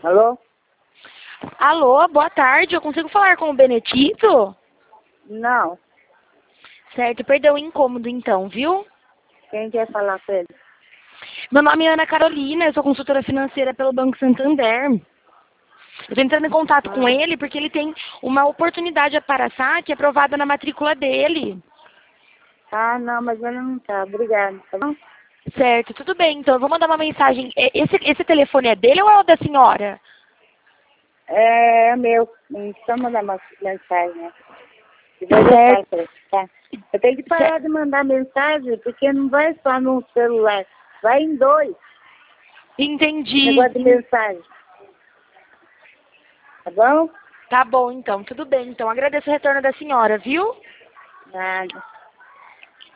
Alô? Alô, boa tarde. Eu consigo falar com o Benedito? Não. Certo, perdão o incômodo então, viu? Quem quer falar com ele? Meu nome é Ana Carolina, eu sou consultora financeira pelo Banco Santander. Eu estou entrando em contato com ele porque ele tem uma oportunidade para a SAC aprovada na matrícula dele. Ah, não, mas ele não tá. Obrigada, tá bom? Certo, tudo bem. Então, eu vou mandar uma mensagem. Esse telefone é dele ou é o da senhora? É meu. Só mandar uma mensagem, né? Depois eu falo pra ele, tá? Eu tenho que parar de mandar mensagem, porque não vai só num celular. Vai em dois. Entendi. Negócio de mensagem. Tá bom? Tá bom, então. Tudo bem. Então, agradeço o retorno da senhora, viu? Nada.